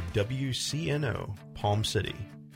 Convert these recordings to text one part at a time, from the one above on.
WCNO, Palm City.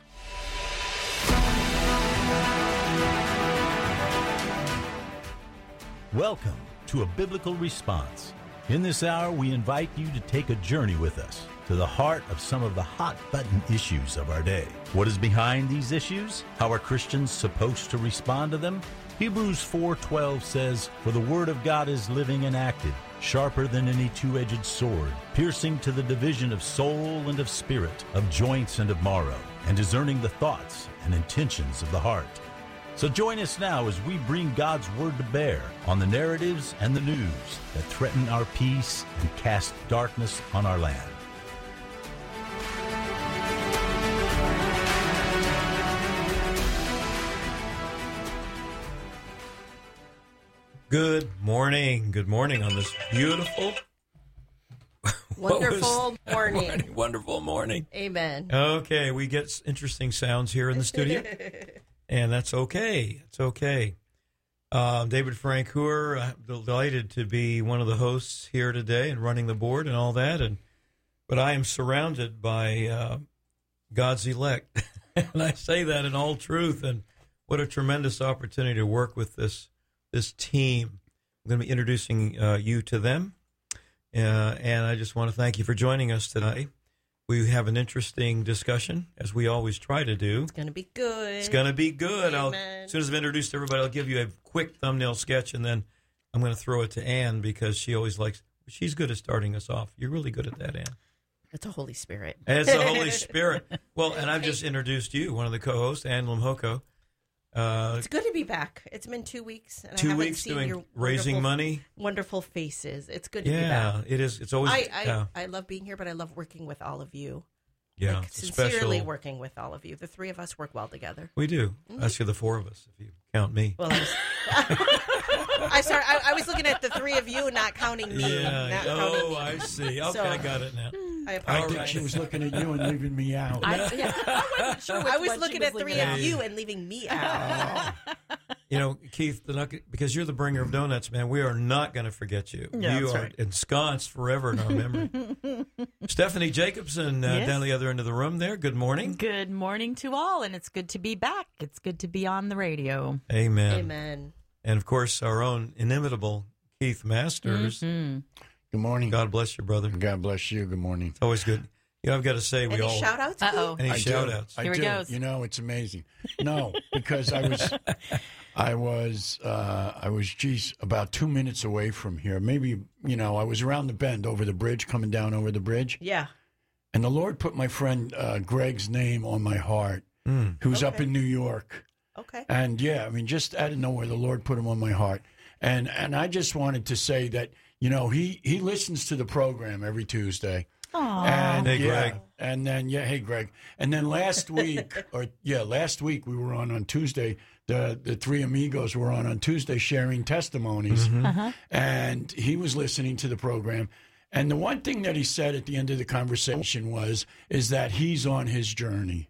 Welcome to A Biblical Response. In this hour, we invite you to take a journey with us to the heart of some of the hot-button issues of our day. What is behind these issues? How are Christians supposed to respond to them? Hebrews 4:12 says, "For the word of God is living and active, sharper than any two-edged sword, piercing to the division of soul and of spirit, of joints and of marrow, and discerning the thoughts and intentions of the heart." So join us now as we bring God's word to bear on the narratives and the news that threaten our peace and cast darkness on our land. Good morning. Good morning on this beautiful, wonderful morning. Wonderful morning. Amen. Okay, we get interesting sounds here in the studio, and that's okay. It's okay. David Frank Hooer, delighted to be one of the hosts here today and running the board and all that. But I am surrounded by God's elect, and I say that in all truth. And what a tremendous opportunity to work with this team. I'm going to be introducing you to them, and I just want to thank you for joining us today. We have an interesting discussion, as we always try to do. It's going to be good. It's going to be good. Amen. As soon as I've introduced everybody, I'll give you a quick thumbnail sketch, and then I'm going to throw it to Ann because she always she's good at starting us off. You're really good at that, Ann. It's a Holy Spirit. It's the Holy Spirit. Well, and I've just introduced you, one of the co-hosts, Ann Limhoko. It's good to be back. It's been 2 weeks. And 2 I haven't weeks seen doing your raising money. Wonderful faces. It's good to be back. Yeah, it is. It's always. I love being here, but I love working with all of you. Yeah, like, sincerely working with all of you. The three of us work well together. We do. Actually, the four of us, if you count me. Well, I was looking at the three of you, not counting me. Yeah. Counting me. I see. Okay, I got it now. I think she was looking at you and leaving me out. I was looking at three of you and leaving me out. You know, Keith, because you're the bringer of donuts, man, we are not going to forget you. Yeah, you that's are right. ensconced forever in our memory. Stephanie Jacobson, Yes. down the other end of the room there. Good morning. Good morning to all, and it's good to be back. It's good to be on the radio. Amen. Amen. And, of course, our own inimitable Keith Masters. Mm-hmm. Good morning. God bless you, brother. God bless you. Good morning. It's always good. You know, I've got to say, we Any all... shout-outs? Uh-oh. Any I shout-outs? do. Here he goes. You know, it's amazing. No, because I was, geez, about 2 minutes away from here. Maybe, I was around the bend over the bridge, coming down over the bridge. Yeah. And the Lord put my friend Greg's name on my heart, who's up in New York. Okay. And yeah, I mean, just out of nowhere, the Lord put him on my heart. And I just wanted to say that, he listens to the program every Tuesday. Aww. And Hey, yeah, Greg. and then hey Greg. And then last week we were on Tuesday. The three amigos were on Tuesday sharing testimonies. And he was listening to the program. And the one thing that he said at the end of the conversation is that he's on his journey.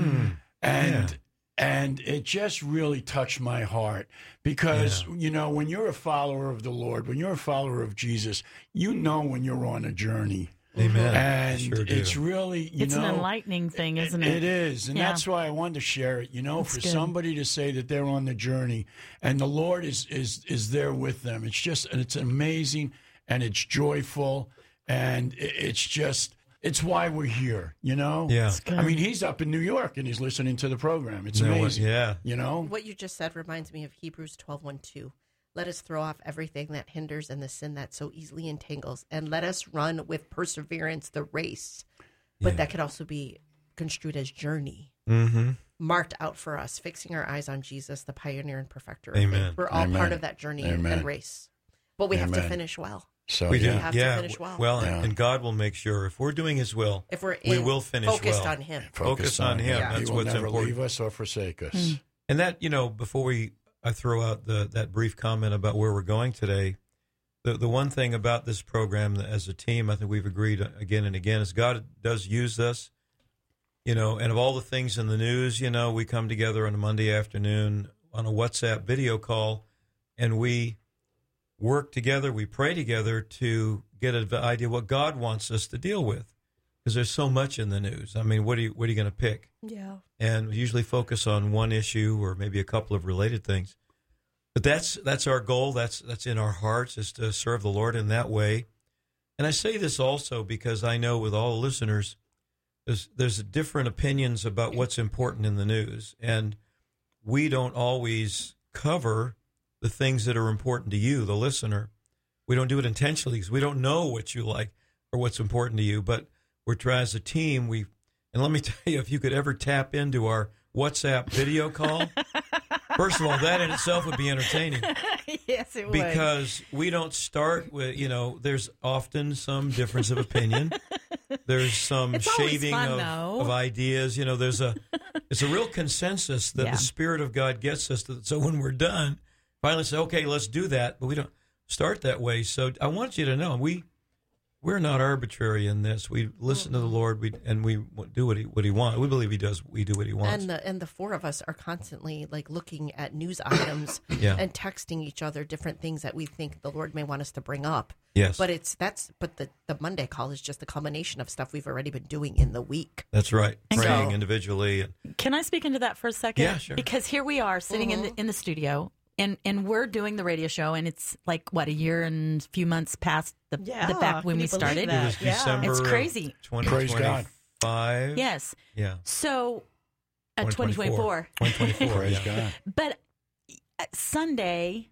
And it just really touched my heart because, when you're a follower of the Lord, when you're a follower of Jesus, when you're on a journey. Amen. And Sure do. it's really, It's an enlightening thing, isn't it? It is. And that's why I wanted to share it, That's for good. somebody to say that they're on the journey and the Lord is there with them. It's amazing and it's joyful and it's why we're here, Yeah. I mean, he's up in New York and he's listening to the program. It's amazing. Yeah. What you just said reminds me of Hebrews 12:1-2. Let us throw off everything that hinders and the sin that so easily entangles, and let us run with perseverance the race. But that could also be construed as journey, marked out for us, fixing our eyes on Jesus, the pioneer and perfecter of Amen. faith. We're all Amen. part of that journey and Amen. race. But we have to Amen. finish well. So We do. have to finish well. And God will make sure if we're doing His will, If we will finish focused well. on Him. Focus on Him. Yeah. That's He will what's never important. leave us or forsake us. And that, before I throw out that brief comment about where we're going today, the one thing about this program as a team, I think we've agreed again and again, is God does use us, and of all the things in the news, we come together on a Monday afternoon on a WhatsApp video call, and we work together, we pray together to get an idea what God wants us to deal with. because there's so much in the news. I mean, what are you going to pick? Yeah. And we usually focus on one issue or maybe a couple of related things. But that's our goal. That's in our hearts, is to serve the Lord in that way. And I say this also because I know with all the listeners, there's different opinions about what's important in the news, and we don't always cover the things that are important to you, the listener. We don't do it intentionally because we don't know what you like or what's important to you, but we're trying as a team. And let me tell you, if you could ever tap into our WhatsApp video call, first of all, that in itself would be entertaining. Yes, it would. Because we don't start with, there's often some difference of opinion. There's some It's always shaving fun, of ideas. It's a real consensus that the Spirit of God gets us to. So when we're done, finally say, okay, let's do that. But we don't start that way. So I want you to know, we're not arbitrary in this. We listen to the Lord, and we do what he wants. We believe he does. We do what he wants. And the four of us are constantly like looking at news items and texting each other different things that we think the Lord may want us to bring up. Yes, but the Monday call is just a culmination of stuff we've already been doing in the week. That's right. And Praying so, individually. Can I speak into that for a second? Yeah, sure. Because here we are sitting in the studio. And we're doing the radio show, and it's like, what, a year and a few months past the back when we started. It was December It's crazy. 2025. Yes. Yeah. So 2024. 2024. Praise God. But Sunday,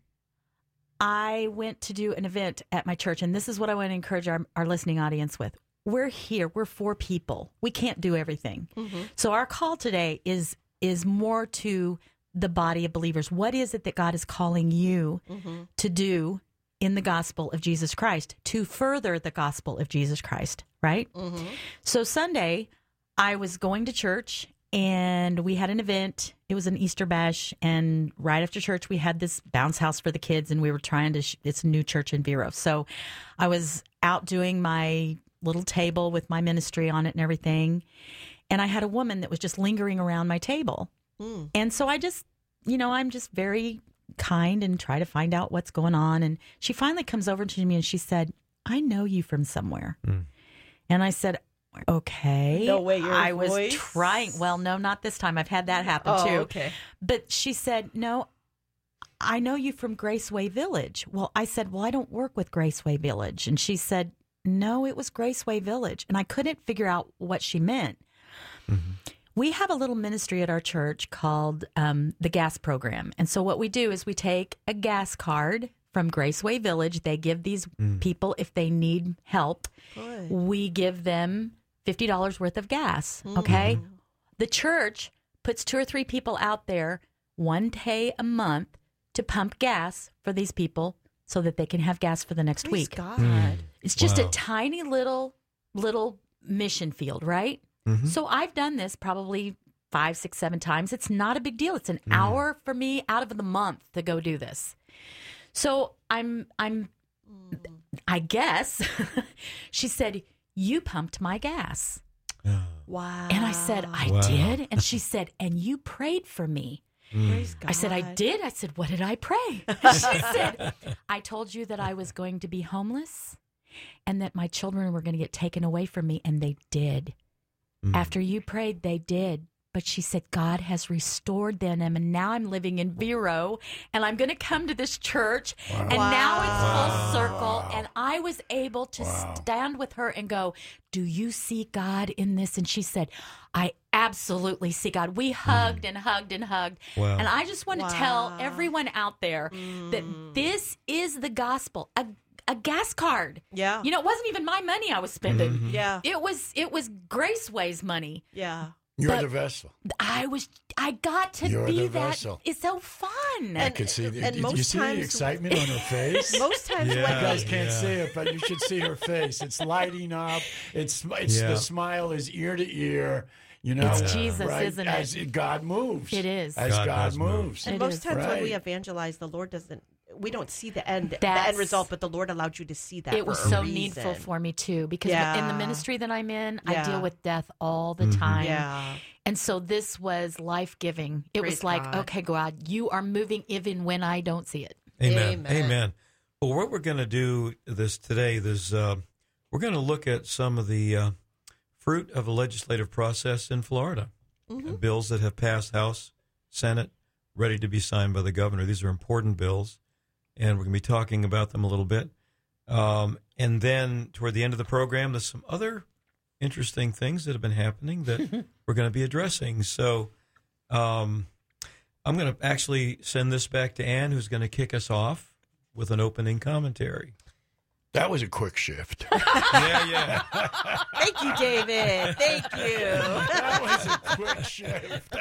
I went to do an event at my church, and this is what I want to encourage our listening audience with. We're here. We're 4 people. We can't do everything. Mm-hmm. So our call today is more to the body of believers. What is it that God is calling you to do in the gospel of Jesus Christ, to further the gospel of Jesus Christ, right? Mm-hmm. So Sunday, I was going to church, and we had an event. It was an Easter bash, and right after church, we had this bounce house for the kids, and we were trying to, it's a new church in Vero. So I was out doing my little table with my ministry on it and everything, and I had a woman that was just lingering around my table. And so I just, I'm just very kind and try to find out what's going on. And she finally comes over to me and she said, "I know you from somewhere." And I said, "Okay." No way, I was trying. Well, no, not this time. I've had that happen too. Okay. But she said, "No, I know you from Graceway Village." Well, I said, "Well, I don't work with Graceway Village." And she said, "No, it was Graceway Village." And I couldn't figure out what she meant. Mm-hmm. We have a little ministry at our church called the Gas Program. And so what we do is we take a gas card from Graceway Village. They give these people, if they need help, we give them $50 worth of gas, okay? The church puts 2 or 3 people out there one day a month to pump gas for these people so that they can have gas for the next Praise week. God. It's just a tiny little mission field, right? Mm-hmm. So I've done this probably 5, 6, 7 times. It's not a big deal. It's an hour for me out of the month to go do this. So I guess she said, "You pumped my gas." Wow. And I said, "I did." And she said, "And you prayed for me." Praise God. I said, "I did." I said, "What did I pray?" She said, "I told you that I was going to be homeless and that my children were going to get taken away from me, and they did. After you prayed, they did." But she said, "God has restored them, and now I'm living in Vero, and I'm going to come to this church, and now it's full circle." And I was able to stand with her and go, "Do you see God in this?" And she said, "I absolutely see God." We hugged and hugged and hugged. Wow. And I just want to tell everyone out there that this is the gospel. A gas card. Yeah. It wasn't even my money I was spending. Mm-hmm. Yeah. It was Graceway's money. Yeah. You're the vessel. I got to You're be the that. vessel. It's so fun. I could see and Did most you see the times- excitement on her face? Most times You when guys can't see it, but you should see her face. It's lighting up. It's the smile is ear to ear. It's Jesus, right? isn't it? As God moves. It is. As God God does move. moves. And It most is. times when Right. we evangelize, the Lord doesn't. We don't see the end That's- result, but the Lord allowed you to see that. It was for a so reason. needful for me too, because Yeah. in the ministry that I'm in, I Yeah. deal with death all the time. Yeah. And so this was life-giving. It Praise was like, God. okay, God, you are moving even when I don't see it. Amen. Amen. Amen. Well, what we're going to do today is we're going to look at some of the fruit of the legislative process in Florida. And bills that have passed House, Senate, ready to be signed by the governor. These are important bills, and we're going to be talking about them a little bit. And then toward the end of the program, there's some other interesting things that have been happening that we're going to be addressing. So I'm going to actually send this back to Ann, who's going to kick us off with an opening commentary. That was a quick shift. Yeah. Thank you, David. Thank you. That was a quick shift.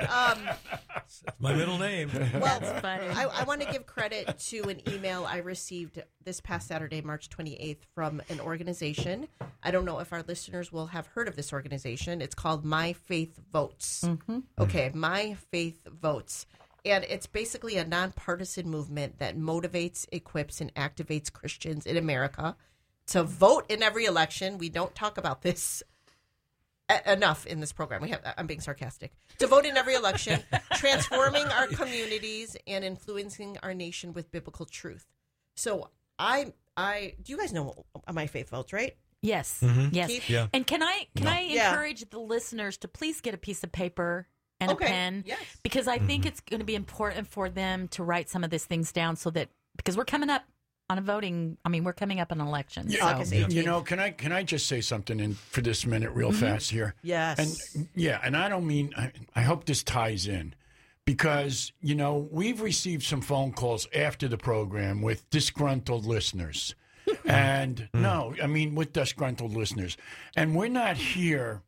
My middle name. Well, That's funny. I want to give credit to an email I received this past Saturday, March 28th, from an organization. I don't know if our listeners will have heard of this organization. It's called My Faith Votes. Okay, My Faith Votes. And it's basically a nonpartisan movement that motivates, equips, and activates Christians in America to vote in every election. We don't talk about this enough in this program. I'm being sarcastic. To vote in every election, transforming our communities and influencing our nation with biblical truth. So do you guys know My Faith Votes, right? Yes. Yes. Keith? Yeah. And can I Yeah. encourage the listeners to please get a piece of paper and Okay. a pen? Yes. Because I think it's going to be important for them to write some of these things down because we're coming up on we're coming up on an election. Yeah, So. August 18th. You know, can I just say something for this minute real fast here? Yes. And I don't mean, I hope this ties in because, you know, we've received some phone calls after the program with disgruntled listeners. And with disgruntled listeners. And we're not here,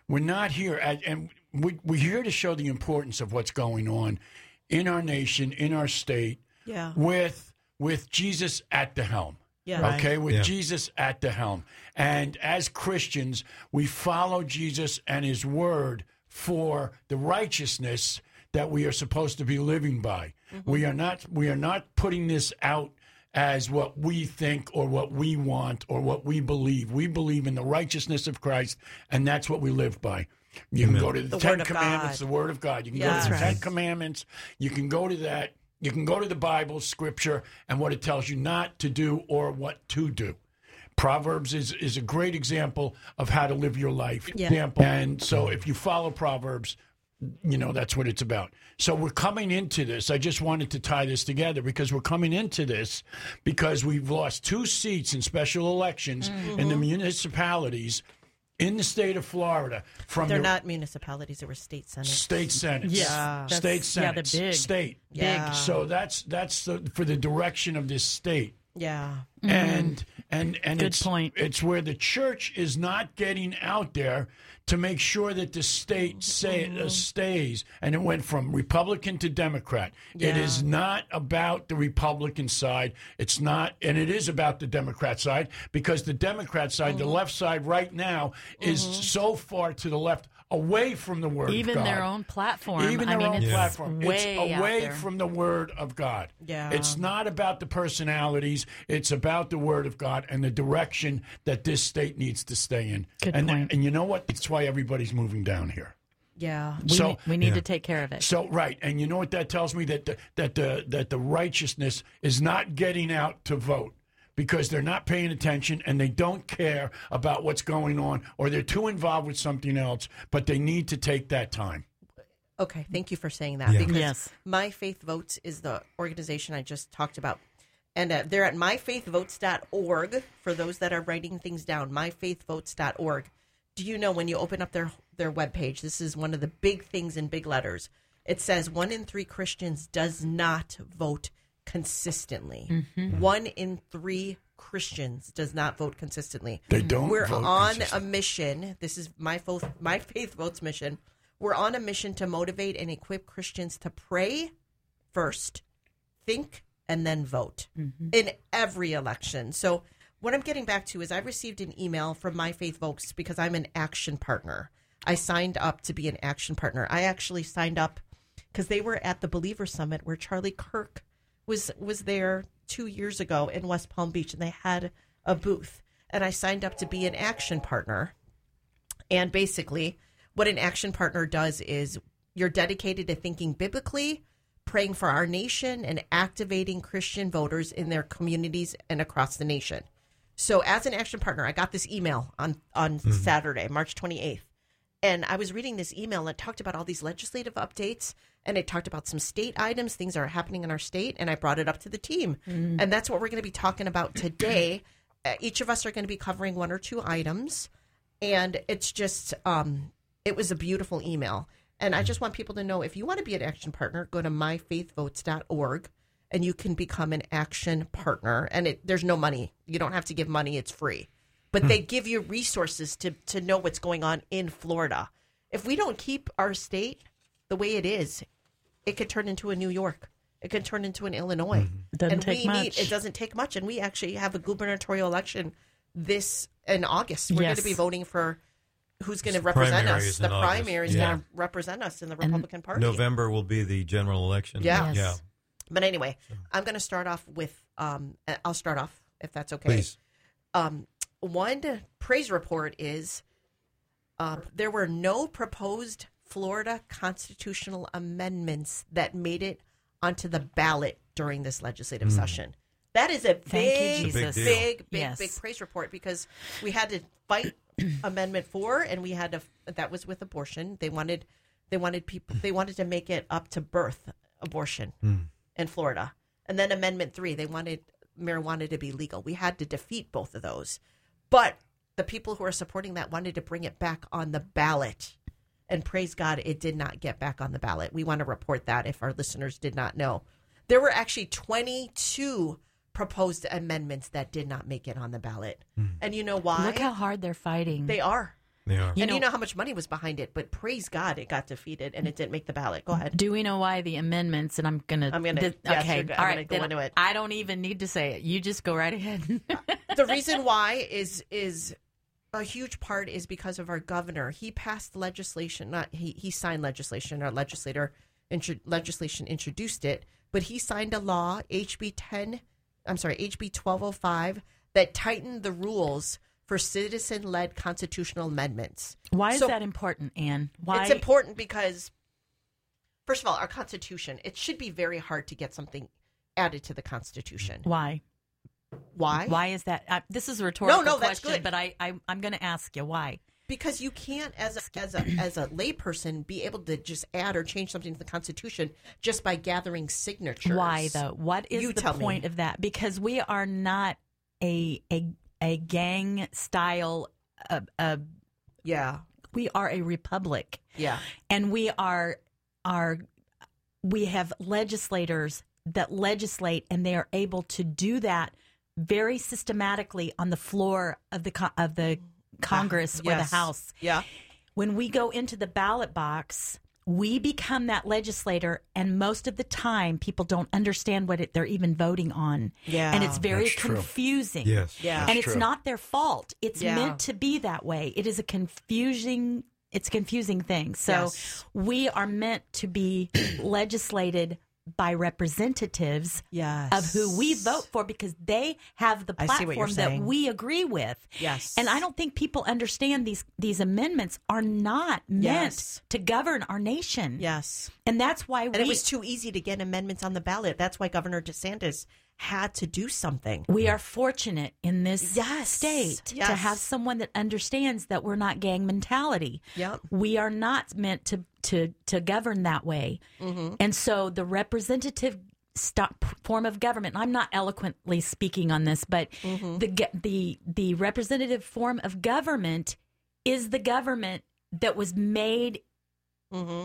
and we're here to show the importance of what's going on in our nation, in our state, Yeah. with Jesus at the helm. Yeah. Okay, with Yeah. Jesus at the helm. And as Christians, we follow Jesus and his word for the righteousness that we are supposed to be living by. We are not putting this out as what we think or what we want or what we believe. We believe in the righteousness of Christ, and that's what we live by. You can go to the Ten Word of Commandments, God. the Word of God. You can go Yes. to the Right. Ten Commandments. You can go to that. You can go to the Bible, Scripture, and what it tells you not to do or what to do. Proverbs is a great example of how to live your life. Yeah. And so if you follow Proverbs, you know, that's what it's about. So we're coming into this. I just wanted to tie this together because we're coming into this because we've lost 2 seats in special elections in the municipalities in the state of Florida. They're not municipalities; they were state senates. State senates. Yeah. State That's- yeah, they're senates. big. State. Yeah. So that's for the direction of this state. Yeah. And Good it's point. It's where the church is not getting out there to make sure that the state stays. And it went from Republican to Democrat. It Yeah. is not about the Republican side. It's not, and it is about the Democrat side because the Democrat side, the left side right now, is so far to the left, away from the Word Even of God. their own platform. Even their own it's platform. way It's out away there. from the Word of God. Yeah. It's not about the personalities. It's about the Word of God and the direction that this state needs to stay in. Good and, point. And you know what? It's why everybody's moving down here. Yeah. We need to take care of it. So right, and you know what that tells me that the righteousness is not getting out to vote because they're not paying attention and they don't care about what's going on or they're too involved with something else. But they need to take that time. Okay. Thank you for saying that. Yeah. Because Yes. My Faith Votes is the organization I just talked about. And they're at myfaithvotes.org for those that are writing things down, myfaithvotes.org. Do you know when you open up their webpage, this is one of the big things in big letters. It says 1 in 3 Christians does not vote consistently. 1 in 3 Christians does not vote consistently. They don't. We're vote on consistently. a mission. This is my Faith Votes mission. We're on a mission to motivate and equip Christians to pray first, think, and then vote in every election. So what I'm getting back to is I received an email from My Faith Votes because I'm an action partner. I signed up to be an action partner. I actually signed up because they were at the Believer Summit where Charlie Kirk was there 2 years ago in West Palm Beach, and they had a booth. And I signed up to be an action partner. And basically, what an action partner does is you're dedicated to thinking biblically, praying for our nation, and activating Christian voters in their communities and across the nation. So as an action partner, I got this email on Saturday, March 28th. And I was reading this email and it talked about all these legislative updates, and it talked about some state items, things that are happening in our state, and I brought it up to the team. And that's what we're going to be talking about today. Each of us are going to be covering one or two items, and it's just, it was a beautiful email. And I just want people to know, if you want to be an action partner, go to myfaithvotes.org, and you can become an action partner. And there's no money. You don't have to give money. It's free. But they give you resources to know what's going on in Florida. If we don't keep our state the way it is, it could turn into a New York. It could turn into an Illinois. Doesn't take much. It doesn't take much. And we actually have a gubernatorial election in August. We're going to be voting for who's going to represent us. The primary is going to represent us in the Republican Party. November will be the general election. Yeah. Yes. Yeah. But anyway, I'm going to start off with, I'll start off if that's okay. Please. One praise report is there were no proposed Florida constitutional amendments that made it onto the ballot during this legislative session. That is a Thank you, big, Jesus. big Yes. praise report, because we had to fight Amendment 4, and we had to. That was with abortion. They wanted to make it up to birth abortion in Florida, and then Amendment 3, they wanted marijuana to be legal. We had to defeat both of those. But the people who are supporting that wanted to bring it back on the ballot. And praise God, it did not get back on the ballot. We want to report that if our listeners did not know. There were actually 22 proposed amendments that did not make it on the ballot. And you know why? Look how hard they're fighting. They are. They are. And you know how much money was behind it. But praise God, it got defeated and it didn't make the ballot. Go ahead. Do we know why the amendments? And I'm gonna. yes, okay. you're good. All I'm right. gonna go Then into it. I don't even need to say it. You just go right ahead. The reason why is a huge part is because of our governor. He passed legislation. He signed legislation. Our legislation introduced it, but he signed a law, HB 1205, that tightened the rules for citizen-led constitutional amendments. Why is that important, Ann? Why? It's important because, first of all, our Constitution, it should be very hard to get something added to the Constitution. Why? Why? Why is that? This is a rhetorical No, that's question, good. but I'm going to ask you why. Because you can't, as a layperson, be able to just add or change something to the Constitution just by gathering signatures. Why though? What is You the tell me. point of that? Because we are not a gang style. Yeah. We are a republic. Yeah. And we have legislators that legislate, and they are able to do that very systematically on the floor of the Congress or the Yes. House. Yeah. When we go into the ballot box, we become that legislator, and most of the time, people don't understand what they're even voting on. Yeah. And it's very That's true. confusing. Yes. Yeah. And it's true. not their fault. It's Yeah. meant to be that way. It is a confusing thing. So Yes. we are meant to be legislated by representatives Yes. of who we vote for, because they have the I see what you're platform that saying. we agree with. Yes. And I don't think people understand these amendments are not meant Yes. to govern our nation. Yes. And that's why And it was too easy to get amendments on the ballot. That's why Governor DeSantis had to do something. we are fortunate in this Yes. state to Yes. have someone that understands that we're not gang mentality. Yep. We are not meant to govern that way. Mm-hmm. And so the representative form of government, and I'm not eloquently speaking on this, but Mm-hmm. the representative form of government is the government that was made Mm-hmm.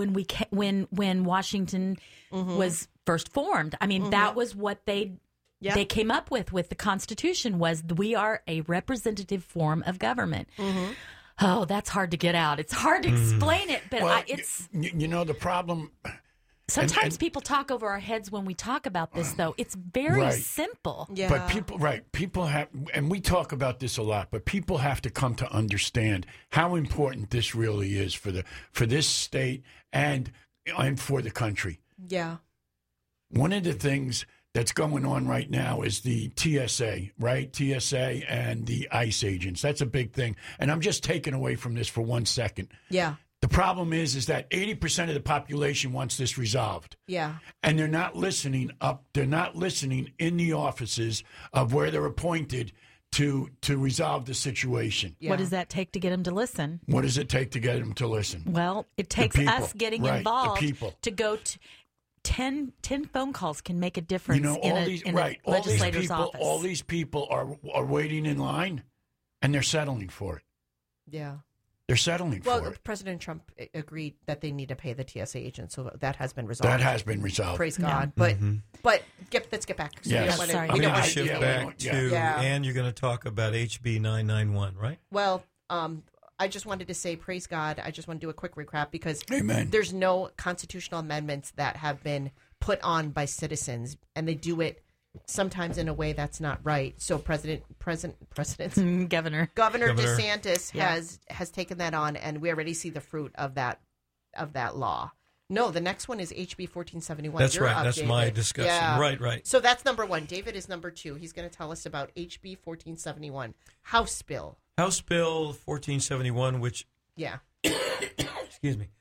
when Washington was first formed. I mean, that was what they came up with the Constitution, was we are a representative form of government. Oh, that's hard to get out. It's hard to explain it, but Well, it's you know the problem. sometimes and- people talk over our heads when we talk about this, though. It's very Right. simple. Yeah. But people have, and we talk about this a lot, but people have to come to understand how important this really is for this state and for the country. Yeah. One of the things that's going on right now is the TSA, right? TSA and the ICE agents. That's a big thing. And I'm just taking away from this for 1 second. Yeah. The problem is that 80% of the population wants this resolved. Yeah. And they're not listening up. They're not listening in the offices of where they're appointed to resolve the situation. Yeah. What does that take to get them to listen? What does it take to get them to listen? Well, it takes people, us getting right, the involved people. to go to 10 phone calls can make a difference You know, in all a these legislator's people, office. all these people are waiting in line, and they're settling for it. Yeah. They're settling for Well, it. President Trump agreed that they need to pay the TSA agents, so that has been resolved. That has been resolved. Praise God. But let's get back. So Yes. we don't wanna- Sorry. we I'm don't going to wanna- shift yeah, back to, Yeah. and you're going to talk about HB 991, right? Well, I just wanted to say, praise God. I just want to do a quick recap because Amen. there's no constitutional amendments that have been put on by citizens, and they do it sometimes in a way that's not right. So Governor Governor. DeSantis has taken that on, and we already see the fruit of that law. No, the next one is HB 1471. That's You're right. up, That's David. my discussion. Yeah. Right. So that's number one. David is number two. He's going to tell us about HB 1471, House Bill. House Bill 1471, which, Yeah. excuse me,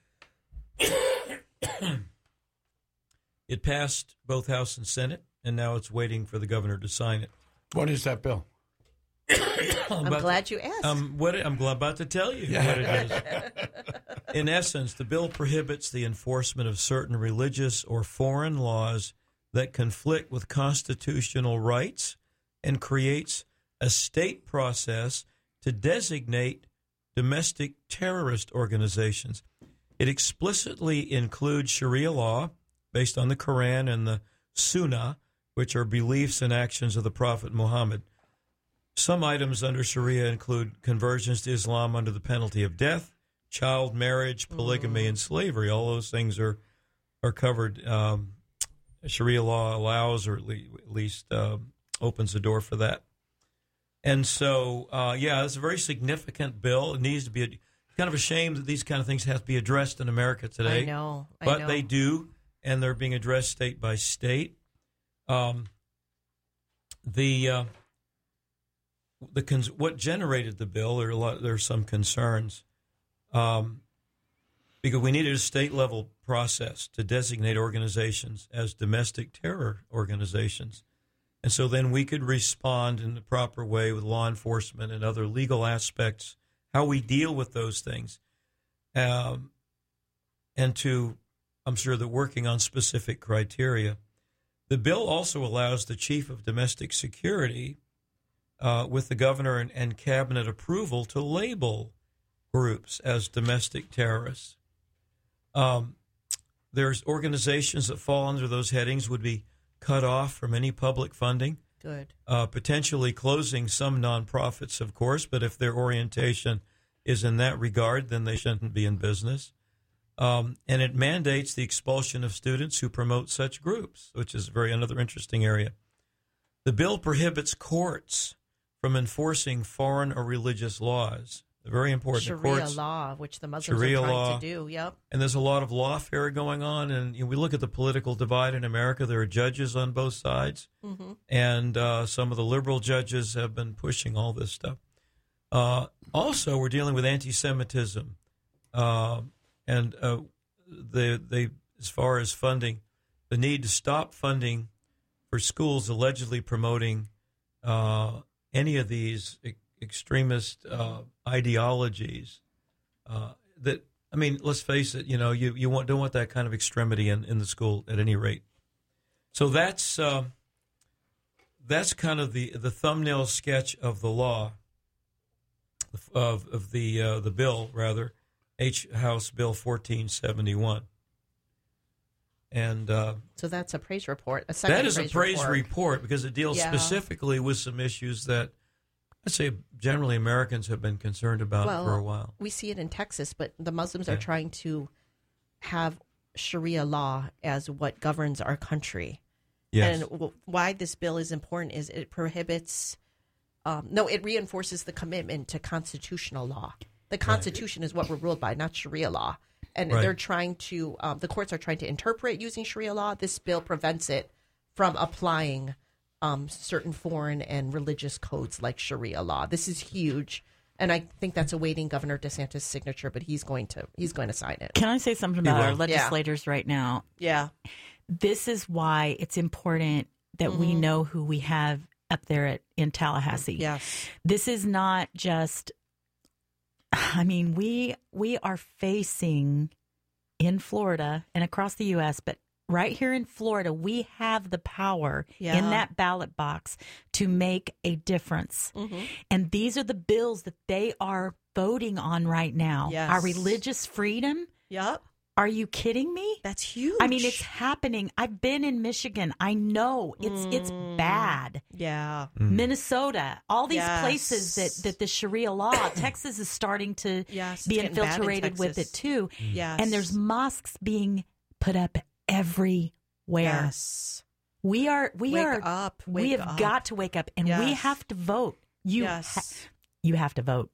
it passed both House and Senate, and now it's waiting for the governor to sign it. What is that bill? I'm glad you asked. I'm about to tell you what it is. In essence, the bill prohibits the enforcement of certain religious or foreign laws that conflict with constitutional rights and creates a state process to designate domestic terrorist organizations. It explicitly includes Sharia law based on the Quran and the Sunnah, which are beliefs and actions of the Prophet Muhammad. Some items under Sharia include conversions to Islam under the penalty of death, child marriage, polygamy, and slavery. All those things are covered. Sharia law allows, or at least opens the door for that. And so, it's a very significant bill. It needs to be kind of a shame that these kind of things have to be addressed in America today. I know. But they do, and they're being addressed state by state. What generated the bill? There are some concerns because we needed a state level process to designate organizations as domestic terror organizations, and so then we could respond in the proper way with law enforcement and other legal aspects, how we deal with those things, and I'm sure they're working on specific criteria. The bill also allows the chief of domestic security, with the governor and cabinet approval, to label groups as domestic terrorists. There's organizations that fall under those headings would be cut off from any public funding. Good. Potentially closing some nonprofits, of course, but if their orientation is in that regard, then they shouldn't be in business. And it mandates the expulsion of students who promote such groups, which is another interesting area. The bill prohibits courts from enforcing foreign or religious laws. Very important. Sharia law, which the Muslims Sharia are trying law. to do. Yep. And there's a lot of lawfare going on. And we look at the political divide in America. There are judges on both sides. Mm-hmm. And some of the liberal judges have been pushing all this stuff. Also, we're dealing with anti-Semitism. And they, as far as funding, the need to stop funding for schools allegedly promoting any of these extremist ideologies. Let's face it. You don't want that kind of extremity in the school at any rate. So that's kind of the thumbnail sketch of the law of the bill, rather. House Bill 1471. And so that's a praise report. That is a praise report because it deals specifically with some issues that I'd say generally Americans have been concerned about for a while. We see it in Texas, but the Muslims are trying to have Sharia law as what governs our country. Yes. And why this bill is important is it prohibits, it reinforces the commitment to constitutional law. The Constitution is what we're ruled by, not Sharia law. And they're trying to, the courts are trying to interpret using Sharia law. This bill prevents it from applying certain foreign and religious codes like Sharia law. This is huge. And I think that's awaiting Governor DeSantis' signature, but he's going to sign it. Can I say something about our legislators right now? Yeah. This is why it's important that we know who we have up there in Tallahassee. Yes. This is not just, I mean, we are facing in Florida and across the U.S., but right here in Florida, we have the power in that ballot box to make a difference. Mm-hmm. And these are the bills that they are voting on right now. Yes. Our religious freedom. Yep. Are you kidding me? That's huge. I mean, it's happening. I've been in Michigan. I know it's bad. Yeah. Minnesota, all these places that the Sharia law, Texas is starting to be infiltrated with it too. Yes. And there's mosques being put up everywhere. Yes. We have got to wake up, and we have to vote. You have to vote.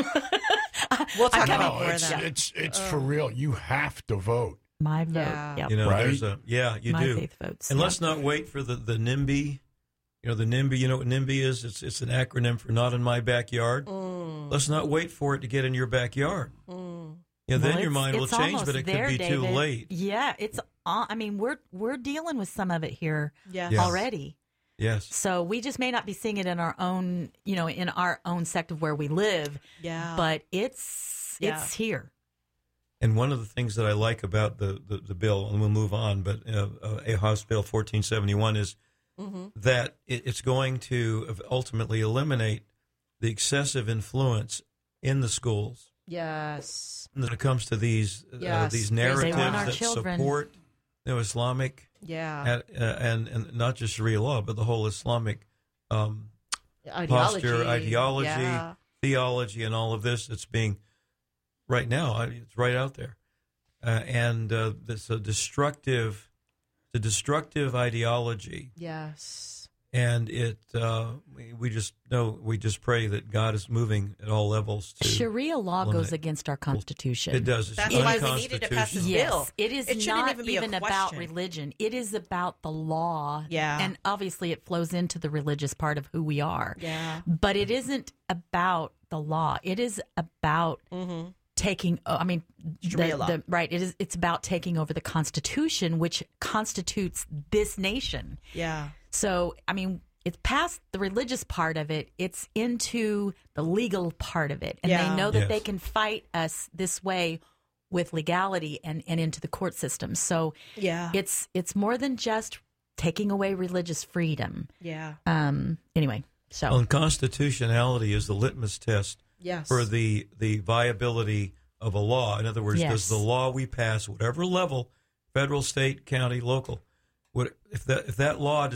We'll talk about more of that. It's for real. You have to vote. My vote. Yeah. Yep. You know, Right? you My do. faith votes. And Yep. let's not wait for the NIMBY. You know, the NIMBY, you know what NIMBY is? It's an acronym for Not in My Backyard. Let's not wait for it to get in your backyard. Yeah, then Well, your mind will it's change, almost but it there, could be too David. late. Yeah, it's. I mean, we're dealing with some of it here Yes. Yes. already. Yes. So we just may not be seeing it in our own, in our own sect of where we live. Yeah. But it's here. And one of the things that I like about the bill, and we'll move on, but House Bill 1471 is that it's going to ultimately eliminate the excessive influence in the schools. Yes. When it comes to these Yes. narratives They want our that children. support Islamic Yeah. and not just Sharia law, but the whole Islamic Ideology. posture, ideology, Yeah. theology, and all of this. It's being right now. It's right out there, and it's a destructive ideology. Yes. And we just pray that God is moving at all levels to Sharia law eliminate. goes against our Constitution. It does. It's That's why we needed to pass this unconstitutional. bill. Yes, it is It shouldn't not even be a about question. religion. It is about the law. Yeah. And obviously it flows into the religious part of who we are. Yeah. But it isn't about the law. It is about taking, Sharia law. It's about taking over the Constitution, which constitutes this nation. Yeah. So, it's past the religious part of it. It's into the legal part of it. And Yeah. they know that Yes. they can fight us this way with legality and into the court system. So Yeah. it's more than just taking away religious freedom. Yeah. Anyway, so. Well, and constitutionality is the litmus test Yes. for the viability of a law. In other words, Yes. does the law we pass, whatever level, federal, state, county, local, if that law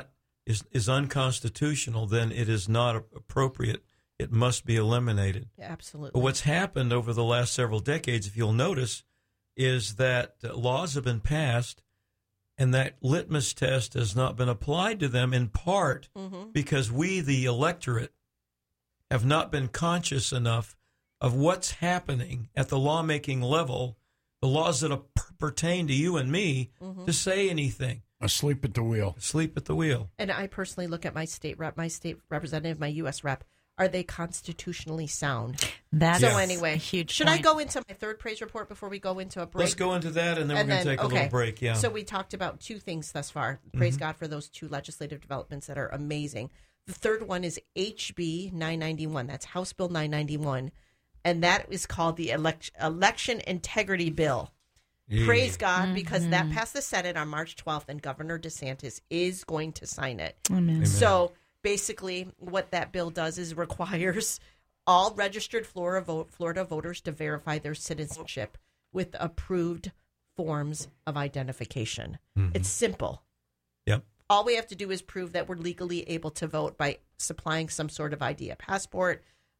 is unconstitutional, then it is not appropriate. It must be eliminated. Yeah, absolutely. But what's happened over the last several decades, if you'll notice, is that laws have been passed and that litmus test has not been applied to them, in part because we, the electorate, have not been conscious enough of what's happening at the lawmaking level, the laws that pertain to you and me, to say anything. Asleep at the wheel. Sleep at the wheel. And I personally look at my state representative, my U.S. rep. Are they constitutionally sound? That's So anyway, a huge should point. I go into my third praise report before we go into a break? Let's go into that, and then we're going to take a little break. Yeah. So we talked about two things thus far. Praise God for those two legislative developments that are amazing. The third one is HB 991. That's House Bill 991. And that is called the Election Integrity Bill. Yeah. Praise God, because that passed the Senate on March 12th, and Governor DeSantis is going to sign it. Amen. So basically, what that bill does is requires all registered Florida voters to verify their citizenship with approved forms of identification. It's simple. Yep. All we have to do is prove that we're legally able to vote by supplying some sort of ID, a passport,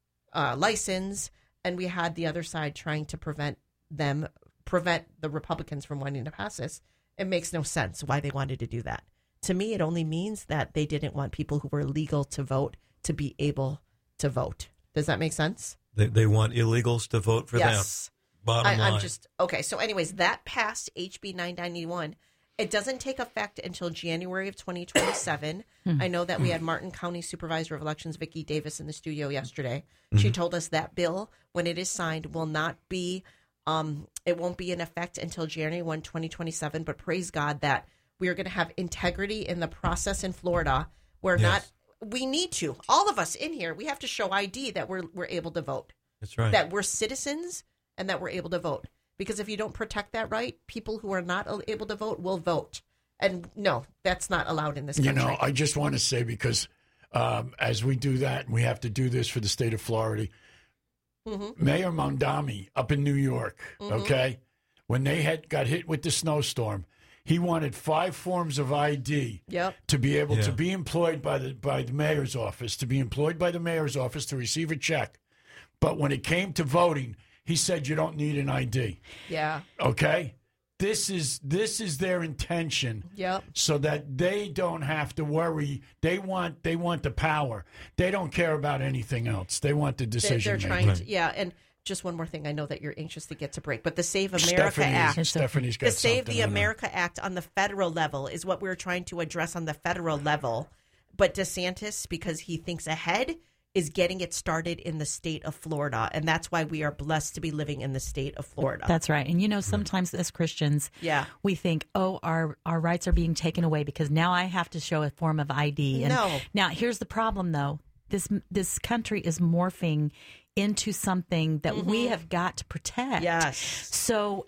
license, and we had the other side trying to prevent the Republicans from wanting to pass this. It makes no sense why they wanted to do that. To me, it only means that they didn't want people who were legal to vote to be able to vote. Does that make sense? They want illegals to vote for Yes. them. Bottom line. I'm just, okay. So anyways, that passed HB 991. It doesn't take effect until January of 2027. I know that we had Martin County Supervisor of Elections, Vicki Davis, in the studio yesterday. She told us that bill, when it is signed, will not be, it won't be in effect until January 1, 2027. But praise God that we are going to have integrity in the process in Florida, where Yes. we need to. All of us in here, we have to show ID that we're able to vote. That's right. That we're citizens and that we're able to vote. Because if you don't protect that right, people who are not able to vote will vote. And no, that's not allowed in this country. You know, I just want to say, because as we do that, we have to do this for the state of Florida. Mayor Mondami up in New York, okay, when they got hit with the snowstorm, he wanted 5 forms of ID to be able to be employed by the mayor's office, to receive a check. But when it came to voting, he said you don't need an ID. Yeah. Okay? This is their intention. Yep. So that they don't have to worry. They want the power. They don't care about anything else. They want the decision. They're trying to, and just one more thing. I know that you're anxious to get to break, but the Save America Act. Stephanie's got the Save the something America Act on the federal level is what we're trying to address on the federal level. But DeSantis, because he thinks ahead, is getting it started in the state of Florida. And that's why we are blessed to be living in the state of Florida. That's right. And, you know, sometimes as Christians, we think, oh, our rights are being taken away because now I have to show a form of ID. And no. Now, here's the problem, though. This country is morphing into something that we have got to protect. Yes. So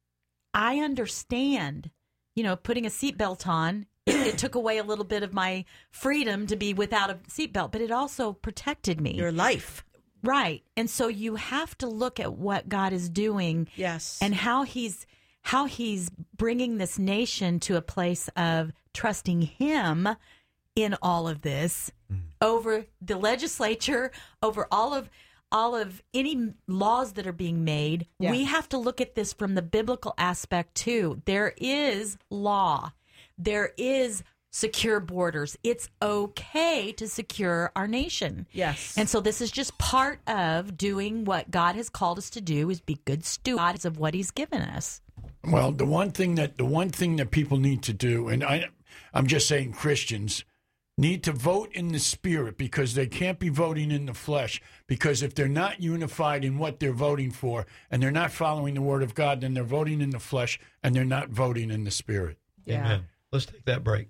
I understand, you know, putting a seatbelt on, it took away a little bit of my freedom to be without a seatbelt, but it also protected me. Your life. Right. And so you have to look at what God is doing. Yes. And how he's bringing this nation to a place of trusting him in all of this over the legislature, over all of any laws that are being made. Yeah. We have to look at this from the biblical aspect too. There is law. There is secure borders. It's okay to secure our nation. Yes. And so this is just part of doing what God has called us to do, is be good stewards of what he's given us. Well, the one thing that people need to do, and I'm just saying Christians need to vote in the spirit, because they can't be voting in the flesh. Because if they're not unified in what they're voting for and they're not following the word of God, then they're voting in the flesh and they're not voting in the spirit. Yeah. Amen. Let's take that break.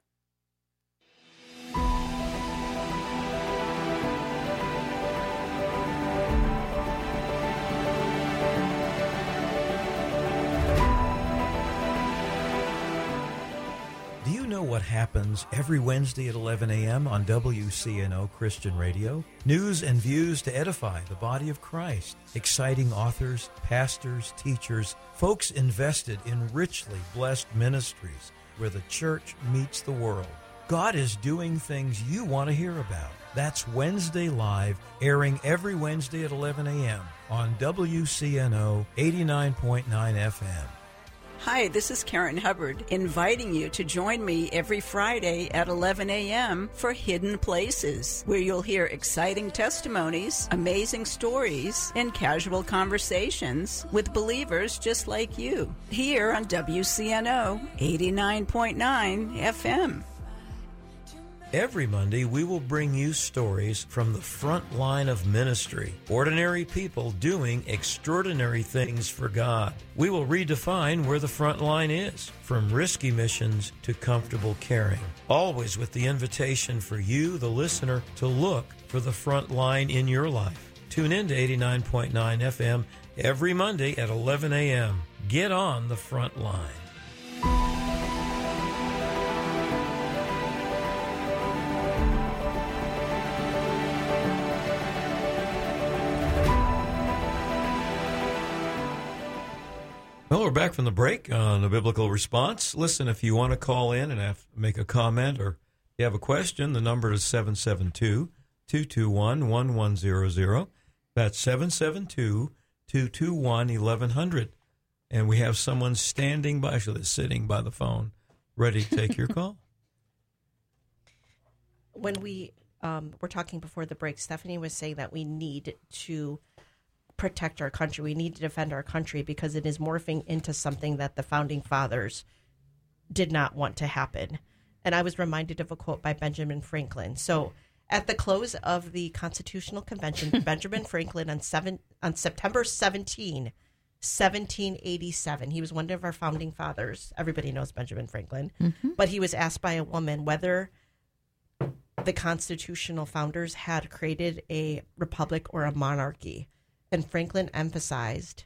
Do you know what happens every Wednesday at 11 a.m. on WCNO Christian Radio? News and views to edify the body of Christ. Exciting authors, pastors, teachers, folks invested in richly blessed ministries where the church meets the world. God is doing things you want to hear about. That's Wednesday Live, airing every Wednesday at 11 a.m. on WCNO 89.9 FM. Hi, this is Karen Hubbard, inviting you to join me every Friday at 11 a.m. for Hidden Places, where you'll hear exciting testimonies, amazing stories, and casual conversations with believers just like you, here on WCNO 89.9 FM. Every Monday, we will bring you stories from the front line of ministry. Ordinary people doing extraordinary things for God. We will redefine where the front line is, from risky missions to comfortable caring. Always with the invitation for you, the listener, to look for the front line in your life. Tune in to 89.9 FM every Monday at 11 a.m. Get on the front line. Well, we're back from the break on the Biblical Response. Listen, if you want to call in and make a comment or you have a question, the number is 772-221-1100. That's 772-221-1100. And we have someone standing by, actually sitting by the phone, ready to take your call. When we were talking before the break, Stephanie was saying that we need to protect our country. We need to defend our country because it is morphing into something that the founding fathers did not want to happen. And I was reminded of a quote by Benjamin Franklin. So at the close of the Constitutional Convention, Benjamin Franklin on September 17, 1787, he was one of our founding fathers. Everybody knows Benjamin Franklin. Mm-hmm. But he was asked by a woman whether the constitutional founders had created a republic or a monarchy. And Franklin emphasized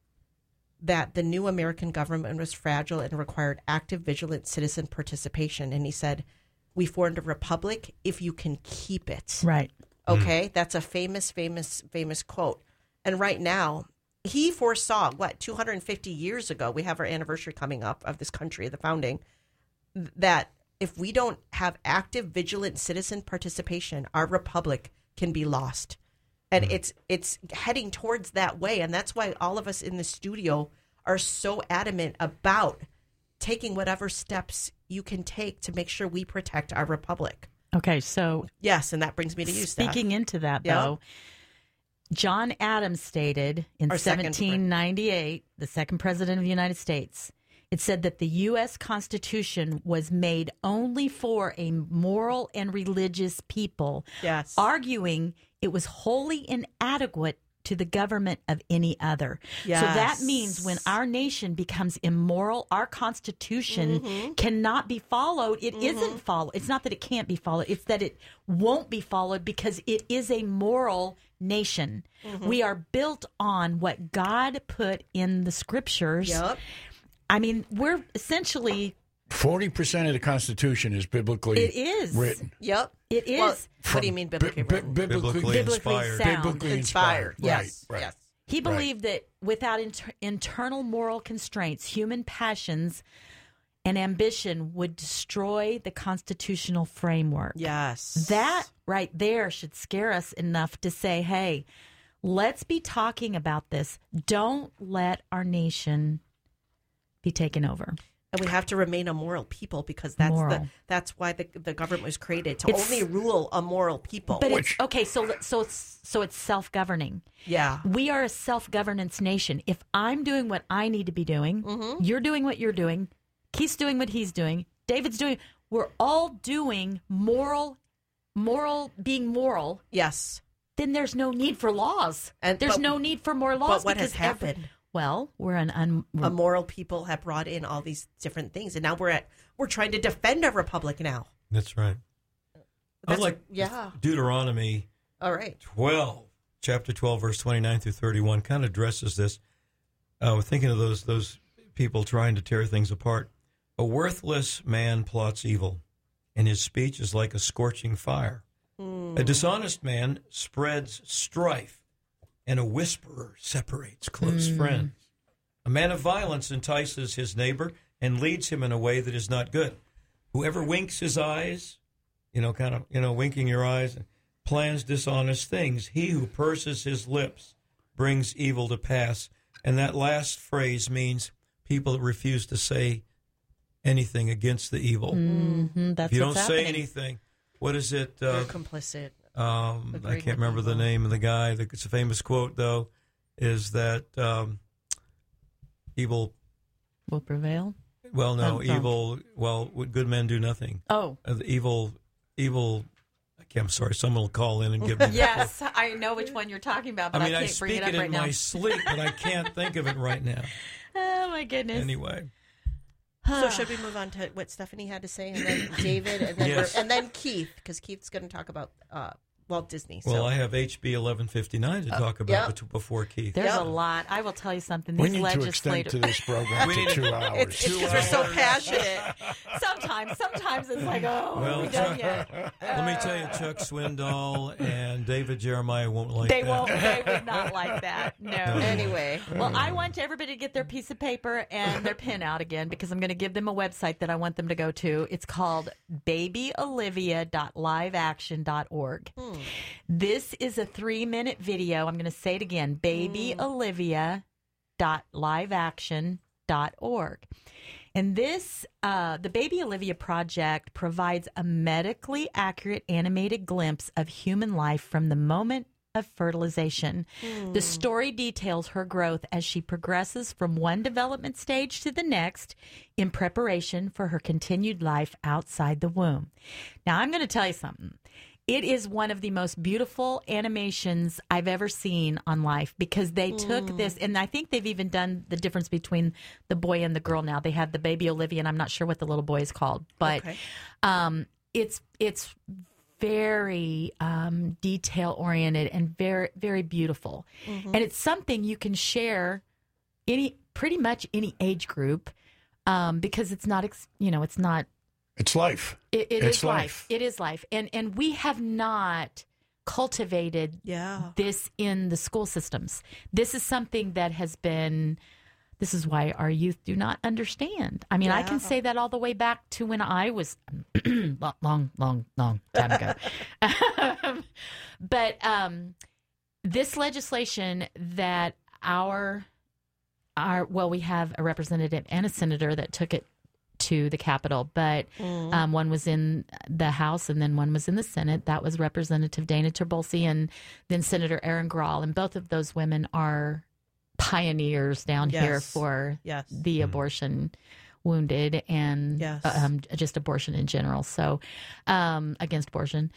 that the new American government was fragile and required active, vigilant citizen participation. And he said, we formed a republic if you can keep it. Right. Okay? That's a famous quote. And right now, he foresaw, 250 years ago, we have our anniversary coming up of this country, the founding, that if we don't have active, vigilant citizen participation, our republic can be lost. And it's heading towards that way. And that's why all of us in the studio are so adamant about taking whatever steps you can take to make sure we protect our republic. Okay, so Yes, and that brings me to you, Steph. speaking into that, Yeah. though, John Adams stated in Our second 1798, the second president of the United States, it said that the U.S. Constitution was made only for a moral and religious people, Yes. arguing it was wholly inadequate to the government of any other. Yes. So that means when our nation becomes immoral, our Constitution cannot be followed. It isn't followed. It's not that it can't be followed. It's that it won't be followed because it is a moral nation. We are built on what God put in the scriptures. Yep. I mean, we're essentially, 40% of the Constitution is biblically it is. written. Yep. It is. Well, what do you mean biblically written? Biblically Biblically inspired. sound. Biblically Inspired. Yes. Right. Yes. He believed that without internal moral constraints, human passions and ambition would destroy the constitutional framework. Yes. That right there should scare us enough to say, hey, let's be talking about this. Don't let our nation be taken over. And we have to remain a moral people because that's Moral. that's why the government was created to It's- only rule a moral people. But it's okay. So it's self-governing. yeah. We are a self-governance nation. If I'm doing what I need to be doing, you're doing what you're doing, Keith's doing what he's doing, David's doing, we're all doing being moral, Yes. then there's no need for laws. And- There's but- no need for more laws. But what has because happened? Well, we're A moral people have brought in all these different things, and now we're trying to defend our republic now. That's right. That's, Unlike yeah. Deuteronomy All right. 12, chapter 12, verse 29 through 31, kind of addresses this. We're thinking of those people trying to tear things apart. A worthless man plots evil, and his speech is like a scorching fire. A dishonest man spreads strife, and a whisperer separates close friends. A man of violence entices his neighbor and leads him in a way that is not good. Whoever winks his eyes, winking your eyes, plans dishonest things. He who purses his lips brings evil to pass. And that last phrase means people that refuse to say anything against the evil. that's If you don't what's say happening. anything, what is it? You're complicit. I Agreed can't with remember the evil. name of the guy. It's a famous quote, though, is that evil. will prevail. Well, no, Oh. evil. Well, good men do nothing. Oh, The evil. I'm sorry. Someone will call in and give me. yes, I know which one you're talking about, but I mean, I can't bring speak it up it in right now. my sleep, but I can't think of it right now. Oh my goodness. Anyway, So should we move on to what Stephanie had to say, and then David, and then Yes. and then Keith, because Keith's going to talk about Walt Disney. well, So I have HB 1159 to talk about yeah. before Keith. There's Yeah. a lot. I will tell you something. We These need to extend legislators. to this program We to need- 2 hours. it's because we're so passionate. sometimes it's like, oh, Well, are we done yet? Let me tell you, Chuck Swindoll and David Jeremiah won't like They that. won't. They would not like that. No. Anyway, Well, I want everybody to get their piece of paper and their pen out again because I'm going to give them a website that I want them to go to. It's called babyolivia.liveaction.org. This is a 3-minute video. I'm going to say it again, babyolivia.liveaction.org. And this, the Baby Olivia Project provides a medically accurate animated glimpse of human life from the moment of fertilization. The story details her growth as she progresses from one development stage to the next in preparation for her continued life outside the womb. Now, I'm going to tell you something. It is one of the most beautiful animations I've ever seen on life because they took this, and I think they've even done the difference between the boy and the girl now. They have the baby Olivia, and I'm not sure what the little boy is called, but Okay. it's very detail oriented and very, very beautiful. Mm-hmm. And it's something you can share pretty much any age group, because it's not, it's not. It's life. It It's is life. It is life. And we have not cultivated this in the school systems. This is something that has been, this is why our youth do not understand. I mean, I can say that all the way back to when I was long time ago. But this legislation that we have a representative and a senator that took it to the Capitol, but one was in the House and then one was in the Senate. That was Representative Dana Trabolsi and then Senator Erin Grall. And both of those women are pioneers down here for the abortion wounded and just abortion in general. So against abortion.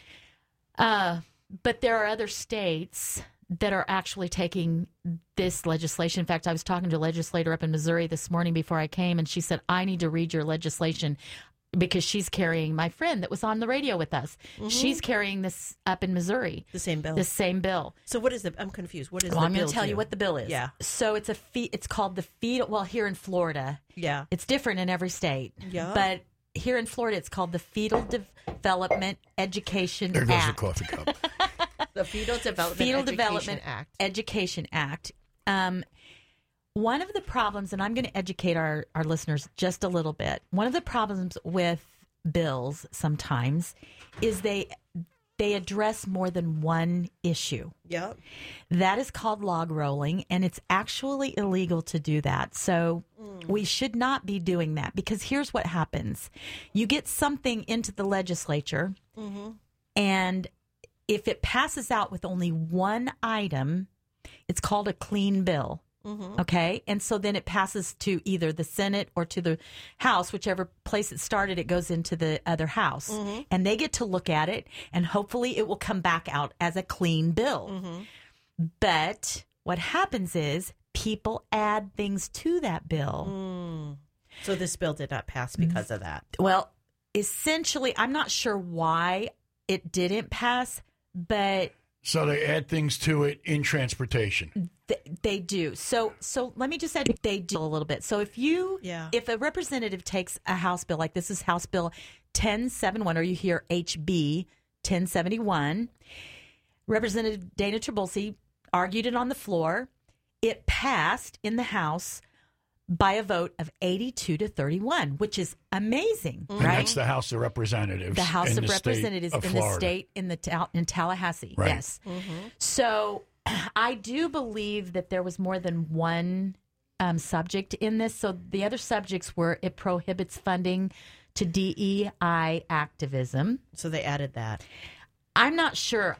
But there are other states that are actually taking this legislation. In fact, I was talking to a legislator up in Missouri this morning before I came, and she said, I need to read your legislation because she's carrying my friend that was on the radio with us. Mm-hmm. She's carrying this up in Missouri. The same bill. The same bill. So what is the, I'm confused. What is the bill? I'm going to tell you what the bill is. Yeah. So it's called the fetal, well, here in Florida. Yeah. It's different in every state. Yeah. But here in Florida, it's called the Fetal Development Education There goes Act. the coffee cup. The Fetal Development Education Act. One of the problems, and I'm going to educate our listeners just a little bit. One of the problems with bills sometimes is they address more than one issue. Yep. That is called log rolling, and it's actually illegal to do that. So we should not be doing that, because here's what happens. You get something into the legislature, and if it passes out with only one item, it's called a clean bill. Okay. And so then it passes to either the Senate or to the House, whichever place it started, it goes into the other house and they get to look at it, and hopefully it will come back out as a clean bill. But what happens is people add things to that bill. So this bill did not pass because of that. Well, essentially, I'm not sure why it didn't pass, but So they add things to it in transportation. They do. So let me just say they do a little bit. So if a representative takes a House bill, like this is House Bill 1071, or you hear HB 1071, Representative Dana Trabolsi argued it on the floor. It passed in the House by a vote of 82-31, which is amazing, And right? that's the House of Representatives. The House in of the Representatives state of in the Florida. state in Tallahassee. Right. Yes. So I do believe that there was more than one subject in this. So the other subjects were it prohibits funding to DEI activism. So they added that. I'm not sure.